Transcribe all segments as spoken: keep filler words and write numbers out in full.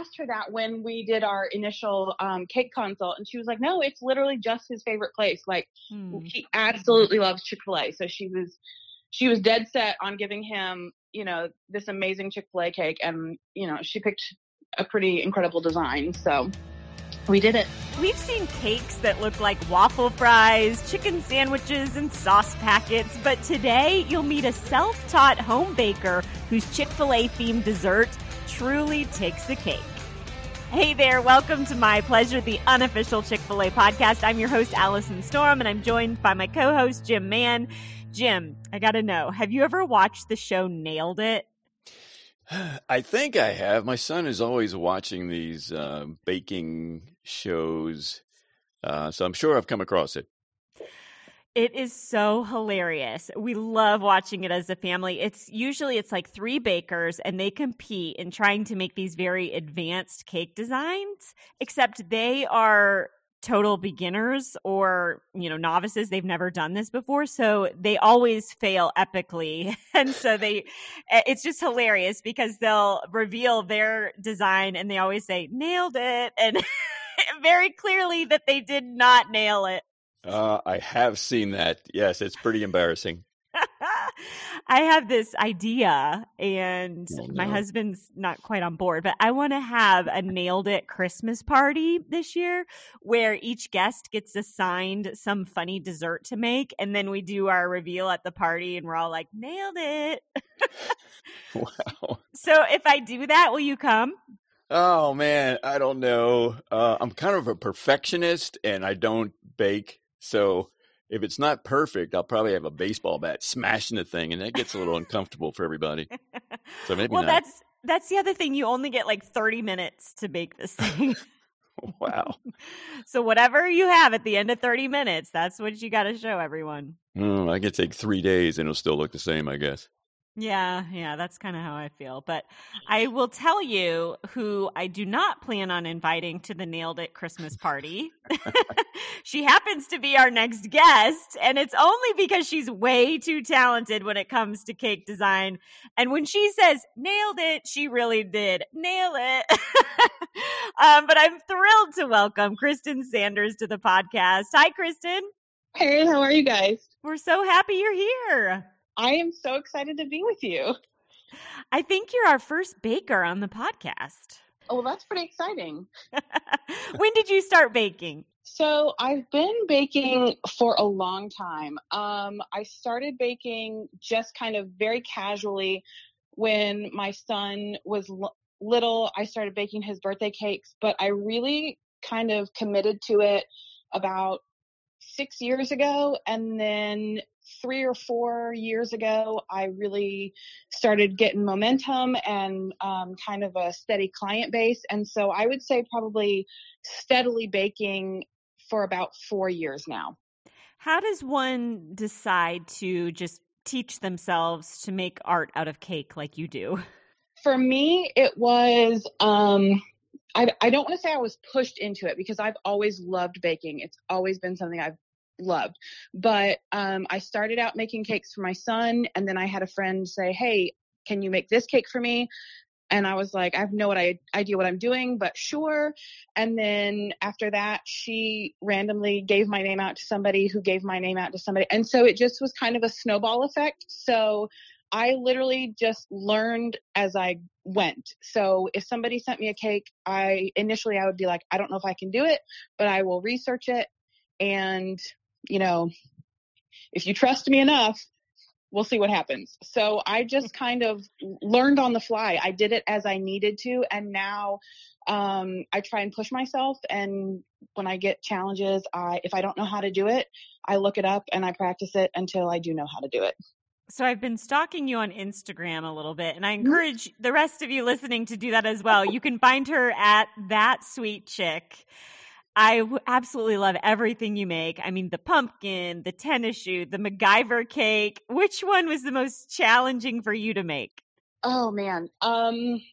asked her that when we did our initial um, cake consult, and she was like, no, it's literally just his favorite place. Like, hmm. he absolutely loves Chick-fil-A. So she was, she was dead set on giving him, you know, this amazing Chick-fil-A cake. And, you know, she picked a pretty incredible design. So we did it. We've seen cakes that look like waffle fries, chicken sandwiches, and sauce packets, but today you'll meet a self-taught home baker whose Chick-fil-A themed dessert truly takes the cake. Hey there, welcome to My Pleasure, the unofficial Chick-fil-A podcast. I'm your host, Allison Storm, and I'm joined by my co-host, Jim Mann. Jim, I gotta know, have you ever watched the show Nailed It? I think I have. My son is always watching these uh, baking shows, uh, so I'm sure I've come across it. It is so hilarious. We love watching it as a family. It's usually it's like three bakers and they compete in trying to make these very advanced cake designs, except they are total beginners or, you know, novices. They've never done this before. So they always fail epically. And so they, it's just hilarious because they'll reveal their design and they always say, nailed it. And very clearly that they did not nail it. Uh, I have seen that. Yes, it's pretty embarrassing. I have this idea, and oh, no. my husband's not quite on board, but I want to have a Nailed It Christmas party this year where each guest gets assigned some funny dessert to make, and then we do our reveal at the party, and we're all like, nailed it. Wow. So if I do that, will you come? Oh, man, I don't know. Uh, I'm kind of a perfectionist, and I don't bake, so if it's not perfect, I'll probably have a baseball bat smashing the thing, and that gets a little uncomfortable for everybody. So maybe well, not. that's that's the other thing. You only get like thirty minutes to bake this thing. Wow. So whatever you have at the end of thirty minutes, that's what you got to show everyone. Mm, I could take three days, and it'll still look the same, I guess. Yeah, yeah, that's kind of how I feel. But I will tell you who I do not plan on inviting to the Nailed It Christmas party. She happens to be our next guest, and it's only because she's way too talented when it comes to cake design. And when she says, nailed it, she really did nail it. um, but I'm thrilled to welcome Kristen Sanders to the podcast. Hi, Kristen. Hey, how are you guys? We're so happy you're here. I am so excited to be with you. I think you're our first baker on the podcast. Oh, well, that's pretty exciting. When did you start baking? So I've been baking for a long time. Um, I started baking just kind of very casually when my son was l- little. I started baking his birthday cakes, but I really kind of committed to it about six years ago. And then three or four years ago, I really started getting momentum and um, kind of a steady client base. And so I would say probably steadily baking for about four years now. How does one decide to just teach themselves to make art out of cake like you do? For me, it was, um, I, I don't want to say I was pushed into it because I've always loved baking. It's always been something I've loved. But um, I started out making cakes for my son, and then I had a friend say, hey, can you make this cake for me? And I was like, I have no idea what I'm doing, but sure. And then after that, she randomly gave my name out to somebody who gave my name out to somebody. And so it just was kind of a snowball effect. So I literally just learned as I went. So if somebody sent me a cake, I initially I would be like, I don't know if I can do it, but I will research it. And, you know, if you trust me enough, we'll see what happens. So I just kind of learned on the fly. I did it as I needed to. And now um, I try and push myself. And when I get challenges, I, if I don't know how to do it, I look it up and I practice it until I do know how to do it. So I've been stalking you on Instagram a little bit, and I encourage mm-hmm. the rest of you listening to do that as well. You can find her at That Sweet Chick. I w- absolutely love everything you make. I mean, the pumpkin, the tennis shoe, the MacGyver cake. Which one was the most challenging for you to make? Oh, man. Um,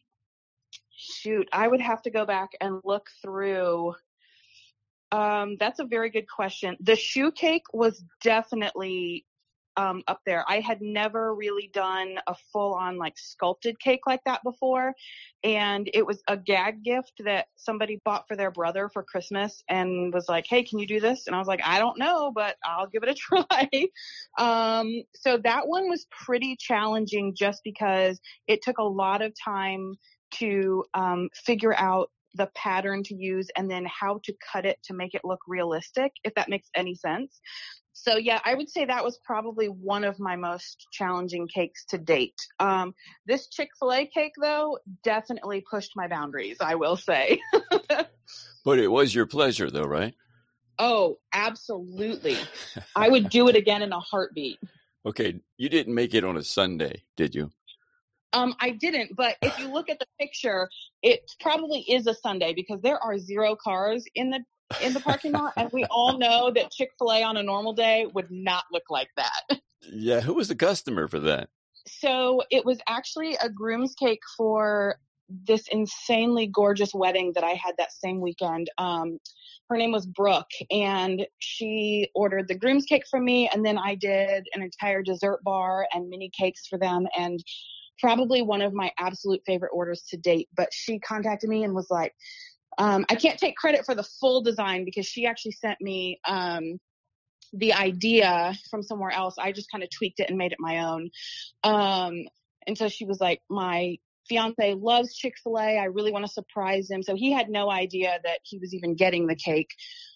shoot, I would have to go back and look through. Um, that's a very good question. The shoe cake was definitely um, up there. I had never really done a full on like sculpted cake like that before. And it was a gag gift that somebody bought for their brother for Christmas and was like, hey, can you do this? And I was like, I don't know, but I'll give it a try. um, so that one was pretty challenging just because it took a lot of time to um, figure out the pattern to use and then how to cut it to make it look realistic, if that makes any sense. So yeah, I would say that was probably one of my most challenging cakes to date. Um, this Chick-fil-A cake, though, definitely pushed my boundaries, I will say. But it was your pleasure, though, right? Oh, absolutely. I would do it again in a heartbeat. Okay, you didn't make it on a Sunday, did you? Um, I didn't, but if you look at the picture, it probably is a Sunday because there are zero cars in the in the parking lot, and we all know that Chick-fil-A on a normal day would not look like that. Yeah, who was the customer for that? So it was actually a groom's cake for this insanely gorgeous wedding that I had that same weekend. Um, her name was Brooke, and she ordered the groom's cake from me, and then I did an entire dessert bar and mini cakes for them, and probably one of my absolute favorite orders to date. But she contacted me and was like, um, I can't take credit for the full design because she actually sent me um, the idea from somewhere else. I just kind of tweaked it and made it my own. Um, and so she was like, my fiance loves Chick-fil-A. I really want to surprise him. So he had no idea that he was even getting the cake.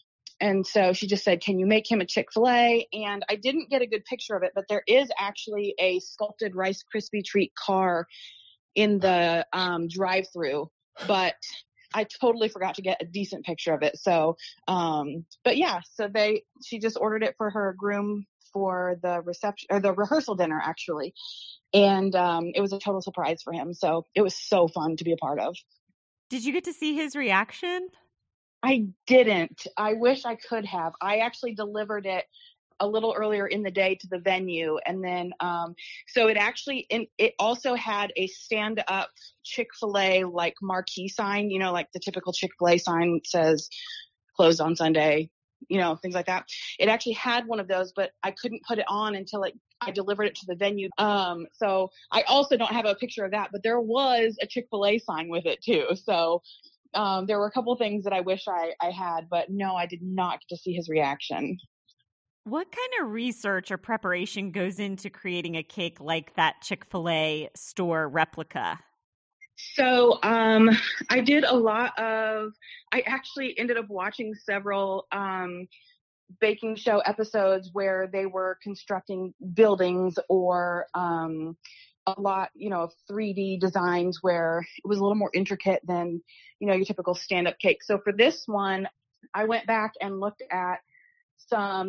And so she just said, can you make him a Chick-fil-A? And I didn't get a good picture of it, but there is actually a sculpted Rice Krispie treat car in the um, drive-through. But I totally forgot to get a decent picture of it. So, um, but yeah, so they, she just ordered it for her groom for the reception or the rehearsal dinner actually. And, um, it was a total surprise for him. So it was so fun to be a part of. Did you get to see his reaction? I didn't. I wish I could have. I actually delivered it a little earlier in the day to the venue. And then, um, so it actually, in, it also had a stand up Chick-fil-A like marquee sign, you know, like the typical Chick-fil-A sign says closed on Sunday, you know, things like that. It actually had one of those, but I couldn't put it on until it, I delivered it to the venue. Um, so I also don't have a picture of that, but there was a Chick-fil-A sign with it too. So, um, there were a couple things that I wish I, I had, but no, I did not get to see his reaction. What kind of research or preparation goes into creating a cake like that Chick-fil-A store replica? So um, I did a lot of, I actually ended up watching several um, baking show episodes where they were constructing buildings or um, a lot, you know, of three D designs where it was a little more intricate than, you know, your typical stand-up cake. So for this one, I went back and looked at some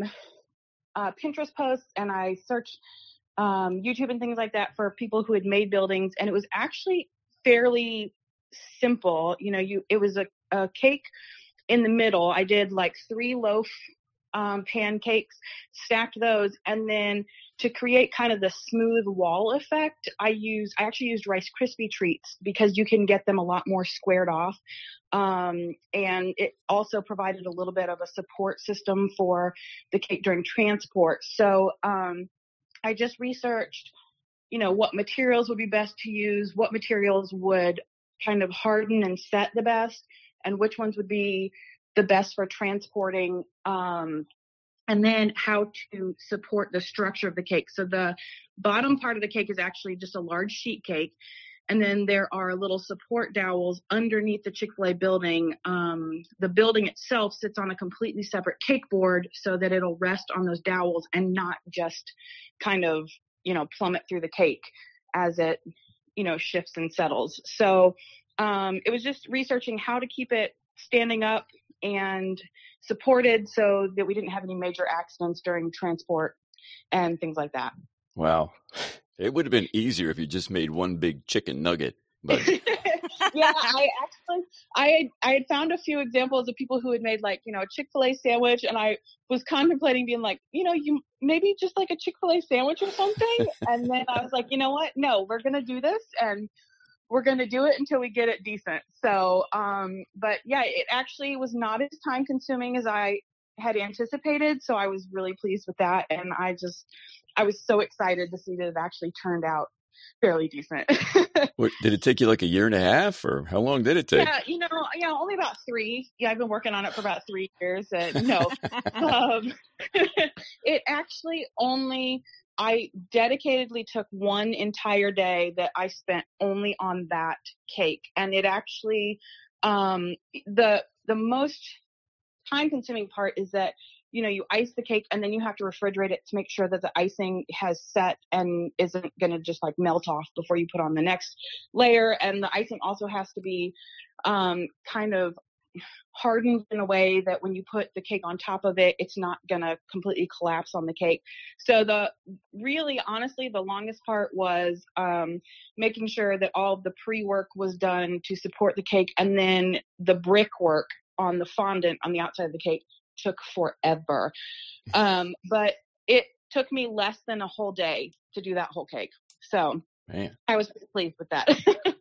Uh, Pinterest posts and I searched um, YouTube and things like that for people who had made buildings, and it was actually fairly simple. You know, you it was a, a cake in the middle. I did like three loaf um, pancakes, stacked those, and then to create kind of the smooth wall effect, I used I actually used Rice Krispie treats because you can get them a lot more squared off. Um, and it also provided a little bit of a support system for the cake during transport. So um, I just researched, you know, what materials would be best to use, what materials would kind of harden and set the best, and which ones would be the best for transporting, um, and then how to support the structure of the cake. So the bottom part of the cake is actually just a large sheet cake. And then there are little support dowels underneath the Chick-fil-A building. Um, the building itself sits on a completely separate cake board so that it'll rest on those dowels and not just kind of, you know, plummet through the cake as it, you know, shifts and settles. So um, it was just researching how to keep it standing up and supported so that we didn't have any major accidents during transport and things like that. Wow. It would have been easier if you just made one big chicken nugget. But yeah, I actually, I had, I had found a few examples of people who had made like, you know, a Chick-fil-A sandwich, and I was contemplating being like, you know, you maybe just like a Chick-fil-A sandwich or something. And then I was like, you know what? No, we're going to do this, and we're going to do it until we get it decent. So, um, but yeah, it actually was not as time consuming as I had anticipated. So I was really pleased with that. And I just, I was so excited to see that it actually turned out fairly decent. What, did it take you like a year and a half, or how long did it take? Yeah, you know, yeah, only about three. Yeah, I've been working on it for about three years. And no, um, it actually only, I dedicatedly took one entire day that I spent only on that cake. And it actually, um, the, the most time consuming part is that, you know, you ice the cake and then you have to refrigerate it to make sure that the icing has set and isn't going to just like melt off before you put on the next layer. And the icing also has to be um, kind of hardened in a way that when you put the cake on top of it, it's not going to completely collapse on the cake. So the really, honestly, the longest part was um, making sure that all of the pre-work was done to support the cake. And then the brickwork on the fondant on the outside of the cake took forever. Um, but it took me less than a whole day to do that whole cake. So Man. I was pretty pleased with that.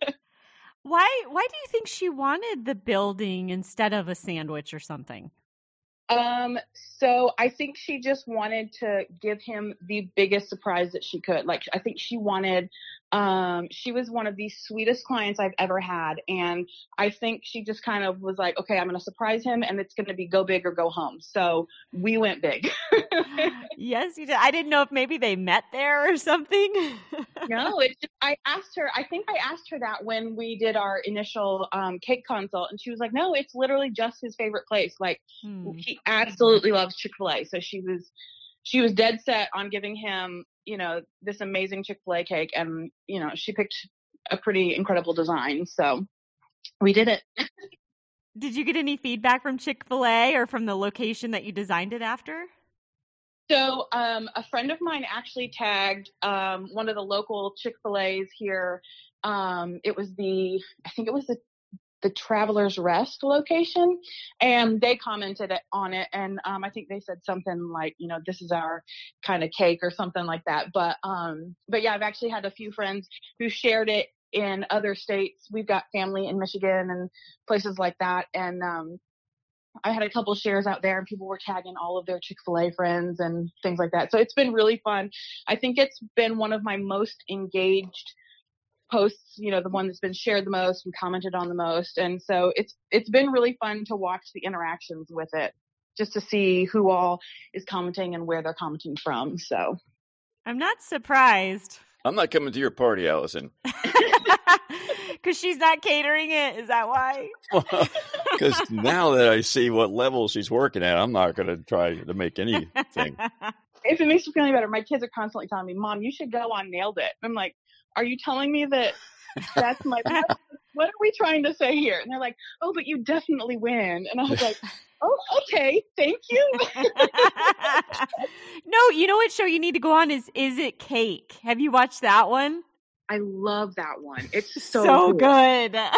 Why why do you think she wanted the building instead of a sandwich or something? Um, so I think she just wanted to give him the biggest surprise that she could. Like, I think she wanted, um, she was one of the sweetest clients I've ever had. And I think she just kind of was like, okay, I'm going to surprise him and it's going to be go big or go home. So we went big. Yes, you did. I didn't know if maybe they met there or something. No, it's just, I asked her, I think I asked her that when we did our initial um, cake consult, and she was like, no, it's literally just his favorite place. Like, hmm. he absolutely loves Chick-fil-A. So she was, she was dead set on giving him, you know, this amazing Chick-fil-A cake. And, you know, she picked a pretty incredible design. So we did it. Did you get any feedback from Chick-fil-A or from the location that you designed it after? So um, a friend of mine actually tagged um, one of the local Chick-fil-A's here. Um, it was the, I think it was the, the Travelers Rest location, and they commented on it. And um, I think they said something like, you know, this is our kind of cake or something like that. But um, but yeah, I've actually had a few friends who shared it in other states. We've got family in Michigan and places like that, and um, I had a couple shares out there and people were tagging all of their Chick-fil-A friends and things like that. So it's been really fun. I think it's been one of my most engaged posts, you know, the one that's been shared the most and commented on the most. And so it's, it's been really fun to watch the interactions with it, just to see who all is commenting and where they're commenting from. So I'm not surprised. I'm not coming to your party, Allison. Because she's not catering it. Is that why? Because well, now that I see what level she's working at, I'm not going to try to make anything. If it makes you feel any better, my kids are constantly telling me, Mom, you should go on Nailed It. I'm like, are you telling me that that's my, what, what are we trying to say here? And they're like, oh, but you definitely win. And I was like, oh, okay, thank you. No, you know what show you need to go on is Is It Cake? Have you watched that one? I love that one. It's so, so cool. good. I,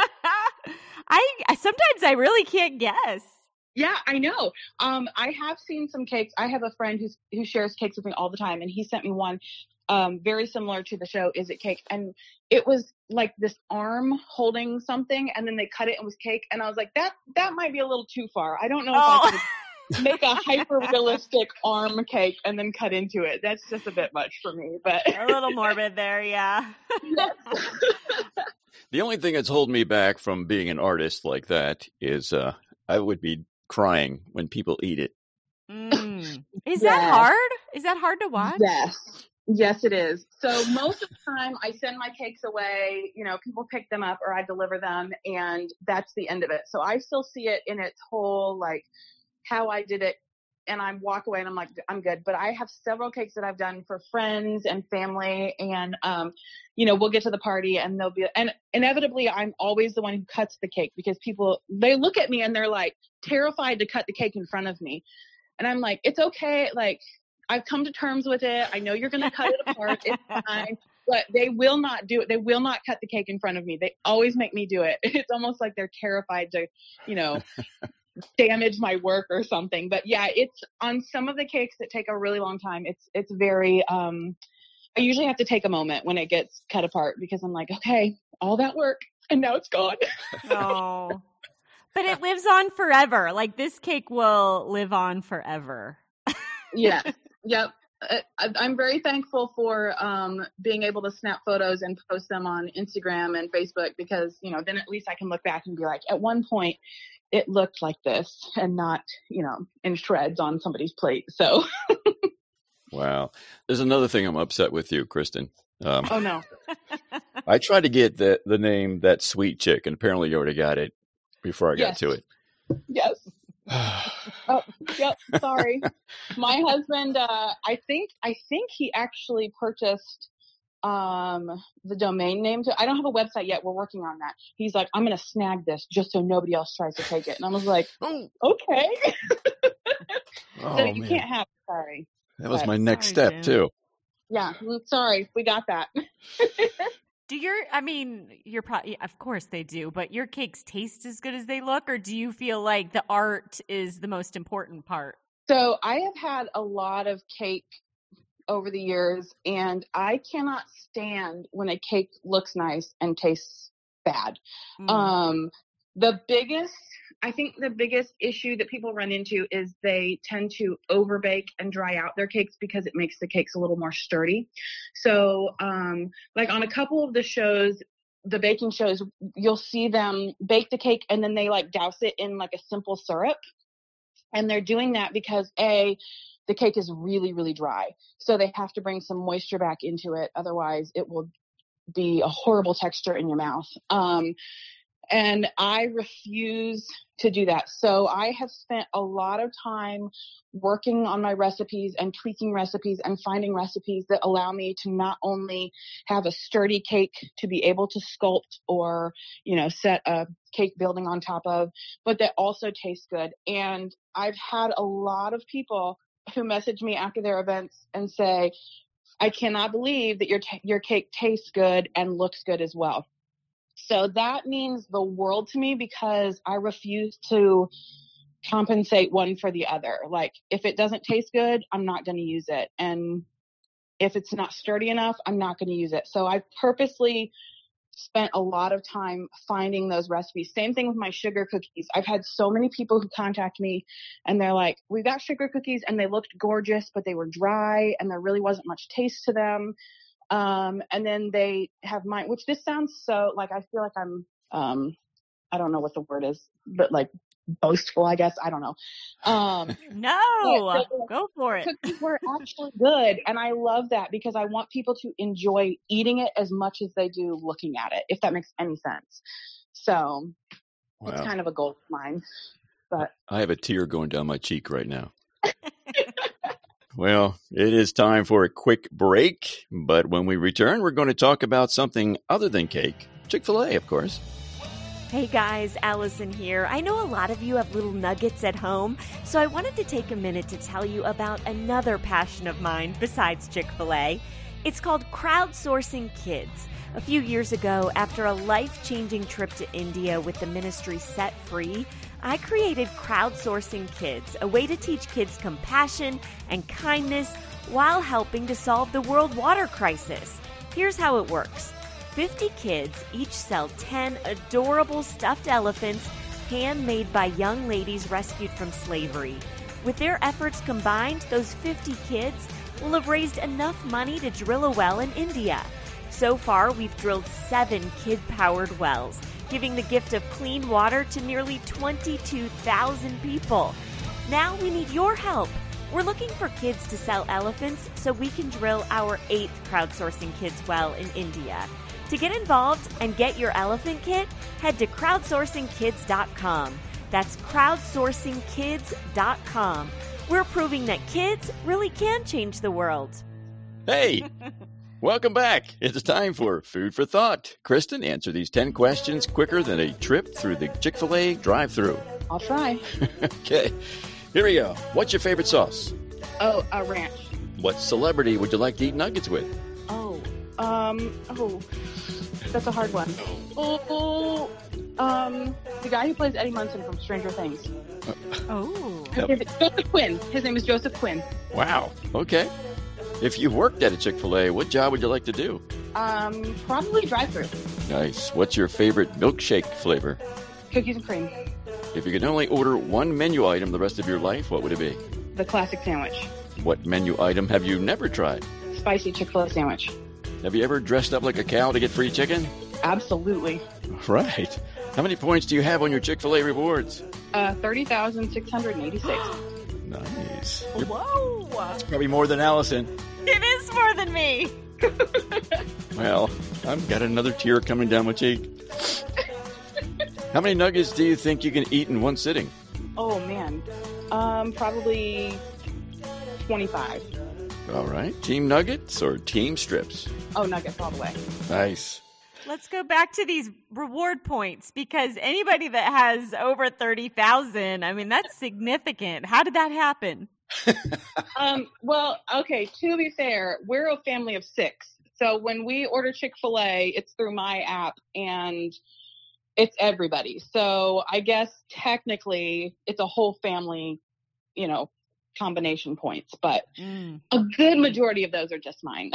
I sometimes I really can't guess. Yeah, I know. Um, I have seen some cakes. I have a friend who's, who shares cakes with me all the time, and he sent me one um, very similar to the show Is It Cake? And it was like this arm holding something, and then they cut it and it was cake. And I was like, that that might be a little too far. I don't know if oh. I could make a hyper realistic arm cake and then cut into it. That's just a bit much for me, but a little morbid there. Yeah. Yes. The only thing that's holding me back from being an artist like that is uh, I would be crying when people eat it. Mm. Is yes. that hard? Is that hard to watch? Yes. Yes, it is. So most of the time I send my cakes away, you know, people pick them up or I deliver them, and that's the end of it. So I still see it in its whole, like, how I did it, and I walk away and I'm like, I'm good. But I have several cakes that I've done for friends and family, and, um, you know, we'll get to the party and they'll be, and inevitably I'm always the one who cuts the cake, because people, they look at me and they're like terrified to cut the cake in front of me. And I'm like, it's okay. Like, I've come to terms with it. I know you're going to cut it apart. It's fine. But they will not do it. They will not cut the cake in front of me. They always make me do it. It's almost like they're terrified to, you know, damage my work or something. But yeah, it's on some of the cakes that take a really long time. It's, it's very, um, I usually have to take a moment when it gets cut apart, because I'm like, okay, all that work and now it's gone. Oh, But it lives on forever. Like this cake will live on forever. Yeah. Yep. I, I'm very thankful for um, being able to snap photos and post them on Instagram and Facebook because, you know, then at least I can look back and be like, at one point it looked like this and not, you know, in shreds on somebody's plate. So. Wow. There's another thing I'm upset with you, Kristen. Um, oh, no. I tried to get the, the name That Sweet Chick, and apparently you already got it before I got yes. to it. Yes. oh, yep. Sorry. My husband, uh, I think, I think he actually purchased, um, the domain name to, I don't have a website yet. We're working on that. He's like, I'm going to snag this just so nobody else tries to take it. And I was like, oh, okay. Oh, so you man. can't have it. Sorry. That was but, my next sorry, step Jim. too. Yeah. Sorry. We got that. Do your, I mean, you're probably, of course they do, but your cakes taste as good as they look, or do you feel like the art is the most important part? So I have had a lot of cake over the years, and I cannot stand when a cake looks nice and tastes bad. Mm. Um, the biggest, I think the biggest issue that people run into is they tend to overbake and dry out their cakes because it makes the cakes a little more sturdy. So, um, like on a couple of the shows, the baking shows, you'll see them bake the cake and then they like douse it in like a simple syrup. And they're doing that because A, the cake is really, really dry. So they have to bring some moisture back into it. Otherwise it will be a horrible texture in your mouth. Um, And I refuse to do that. So I have spent a lot of time working on my recipes and tweaking recipes and finding recipes that allow me to not only have a sturdy cake to be able to sculpt or, you know, set a cake building on top of, but that also taste good. And I've had a lot of people who message me after their events and say, I cannot believe that your t- your cake tastes good and looks good as well. So that means the world to me because I refuse to compensate one for the other. Like if it doesn't taste good, I'm not going to use it. And if it's not sturdy enough, I'm not going to use it. So I purposely spent a lot of time finding those recipes. Same thing with my sugar cookies. I've had so many people who contact me and they're like, we got sugar cookies and they looked gorgeous, but they were dry and there really wasn't much taste to them. Um, and then they have mine, which this sounds so like, I feel like I'm, um, I don't know what the word is, but like boastful, I guess. I don't know. Um, no, yeah, so go for it. Cookies were actually good. And I love that because I want people to enjoy eating it as much as they do looking at it, if that makes any sense. So wow. It's kind of a goal of mine, but I have a tear going down my cheek right now. Well, it is time for a quick break, but when we return, we're going to talk about something other than cake. Chick-fil-A, of course. Hey guys, Allison here. I know a lot of you have little nuggets at home, so I wanted to take a minute to tell you about another passion of mine besides Chick-fil-A. It's called crowdsourcing kids. A few years ago, after a life-changing trip to India with the ministry Set Free, I created Crowdsourcing Kids, a way to teach kids compassion and kindness while helping to solve the world water crisis. Here's how it works. fifty kids each sell ten adorable stuffed elephants handmade by young ladies rescued from slavery. With their efforts combined, those fifty kids will have raised enough money to drill a well in India. So far, we've drilled seven kid-powered wells, giving the gift of clean water to nearly twenty-two thousand people. Now we need your help. We're looking for kids to sell elephants so we can drill our eighth Crowdsourcing Kids well in India. To get involved and get your elephant kit, head to crowdsourcing kids dot com. That's crowdsourcing kids dot com. We're proving that kids really can change the world. Hey! Welcome back. It's time for Food for Thought. Kristen, answer these ten questions quicker than a trip through the Chick-fil-A drive-thru. I'll try. Okay. Here we go. What's your favorite sauce? Oh, a ranch. What celebrity would you like to eat nuggets with? Oh, um, oh, that's a hard one. Oh, um, the guy who plays Eddie Munson from Stranger Things. Uh, oh. Yep. Joseph Quinn. His name is Joseph Quinn. Wow. Okay. If you worked at a Chick-fil-A, what job would you like to do? Um, probably drive-thru. Nice. What's your favorite milkshake flavor? Cookies and cream. If you could only order one menu item the rest of your life, what would it be? The classic sandwich. What menu item have you never tried? Spicy Chick-fil-A sandwich. Have you ever dressed up like a cow to get free chicken? Absolutely. Right. How many points do you have on your Chick-fil-A rewards? Uh, thirty thousand six hundred eighty-six. Nice. Whoa. It's probably more than Allison. It is more than me. Well, I've got another tear coming down my cheek. How many nuggets do you think you can eat in one sitting? Oh, man. Um, probably twenty-five. All right. Team nuggets or team strips? Oh, nuggets all the way. Nice. Let's go back to these reward points, because anybody that has over thirty thousand, I mean, that's significant. How did that happen? um, well, okay, to be fair, we're a family of six. So when we order Chick-fil-A, it's through my app, and it's everybody. So I guess technically it's a whole family, you know, combination points, but mm. a good majority of those are just mine.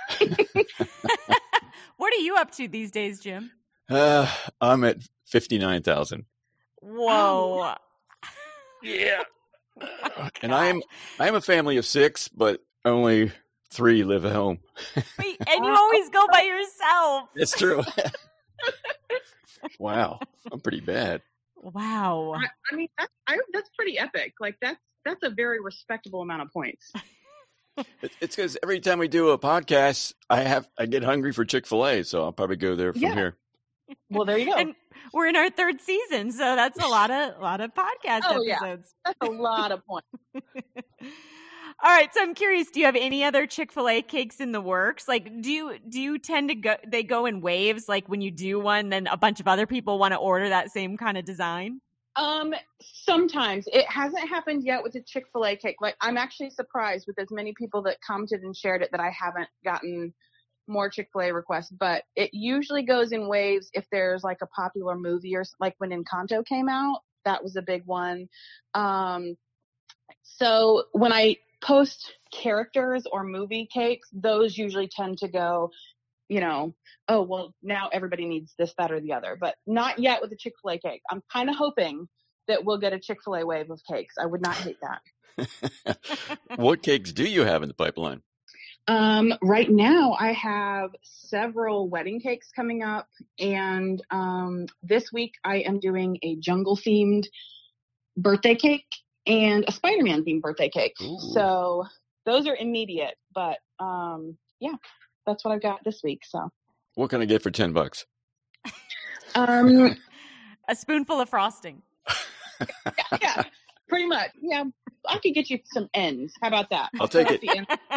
What are you up to these days, Jim? Uh, I'm at fifty-nine thousand. Whoa. Yeah. And I am I am a family of six, but only three live at home. Wait, and you always go by yourself. That's true. Wow, I'm pretty bad. Wow. I, I mean, that's, I, that's pretty epic. Like, that's that's a very respectable amount of points. It's because every time we do a podcast, I have I get hungry for Chick-fil-A, so I'll probably go there from yeah. here. Well, there you go. And we're in our third season, so that's a lot of a lot of podcast oh, episodes. Yeah. That's a lot of points. All right, so I'm curious, do you have any other Chick-fil-A cakes in the works? Like, do you do you tend to go they go in waves, like when you do one, then a bunch of other people want to order that same kind of design? Um, sometimes. It hasn't happened yet with the Chick-fil-A cake. Like, I'm actually surprised with as many people that commented and shared it that I haven't gotten more Chick-fil-A requests, but it usually goes in waves if there's like a popular movie, or like when Encanto came out, that was a big one. Um, so when I post characters or movie cakes, those usually tend to go, you know, oh, well, now everybody needs this, that, or the other, but not yet with the Chick-fil-A cake. I'm kind of hoping that we'll get a Chick-fil-A wave of cakes. I would not hate that. What cakes do you have in the pipeline? Um, right now I have several wedding cakes coming up, and um, this week I am doing a jungle themed birthday cake and a Spider-Man themed birthday cake. Ooh. So those are immediate, but um, yeah, that's what I've got this week. So what can I get for ten bucks? Um, a spoonful of frosting. yeah, yeah, pretty much. Yeah. I could get you some ends. How about that? I'll take it.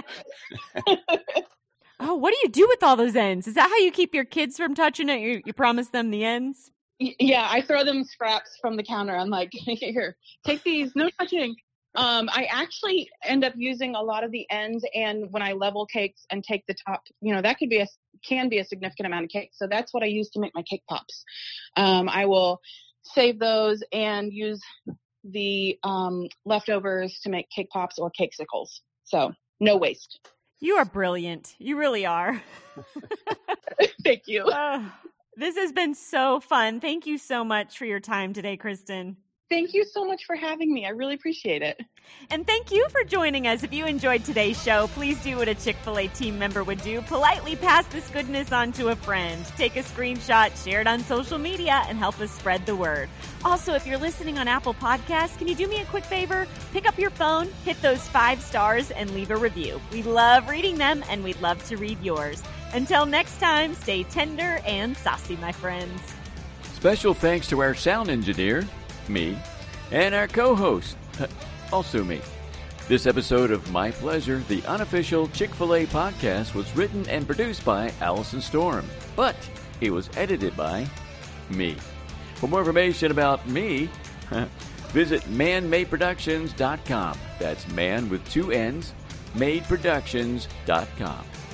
Oh, what do you do with all those ends? Is that how you keep your kids from touching it? You, you promise them the ends? Yeah, I throw them scraps from the counter. I'm like, here, take these. No touching. Um, I actually end up using a lot of the ends, and when I level cakes and take the top, you know, that could be a can be a significant amount of cake. So that's what I use to make my cake pops. Um, I will save those and use the um, leftovers to make cake pops or cakesicles. So no waste. You are brilliant. You really are. Thank you. Uh, this has been so fun. Thank you so much for your time today, Kristen. Thank you so much for having me. I really appreciate it. And thank you for joining us. If you enjoyed today's show, please do what a Chick-fil-A team member would do. Politely pass this goodness on to a friend. Take a screenshot, share it on social media, and help us spread the word. Also, if you're listening on Apple Podcasts, can you do me a quick favor? Pick up your phone, hit those five stars, and leave a review. We love reading them, and we'd love to read yours. Until next time, stay tender and saucy, my friends. Special thanks to our sound engineer, me, and our co-host, also me. This episode of My Pleasure, the unofficial Chick-fil-A podcast, was written and produced by Allison Storm, but it was edited by me. For more information about me, visit man made productions dot com. That's man with two N's, made productions dot com.